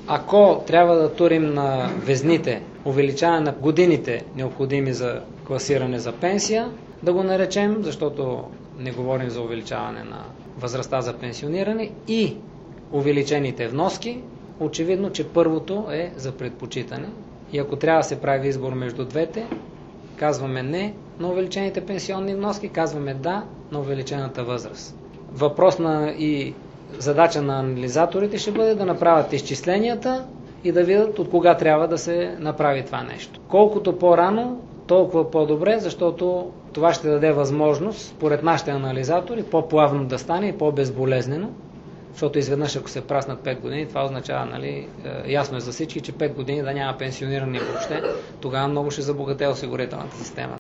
Ако трябва да турим на везните увеличаване на годините, необходими за класиране за пенсия, да го наречем, защото не говорим за увеличаване на възрастта за пенсиониране и увеличените вноски, очевидно, че първото е за предпочитане. И ако трябва да се прави избор между двете, казваме не на увеличените пенсионни вноски, казваме да на увеличената възраст. Въпрос и задача на анализаторите ще бъде да направят изчисленията и да видят от кога трябва да се направи това нещо. Колкото по-рано, толкова по-добре, защото това ще даде възможност, според нашите анализатори, по-плавно да стане и по-безболезнено, защото изведнъж, ако се праснат 5 години, това означава, ясно е за всички, че 5 години да няма пенсиониране въобще, тогава много ще забогатее осигурителната система.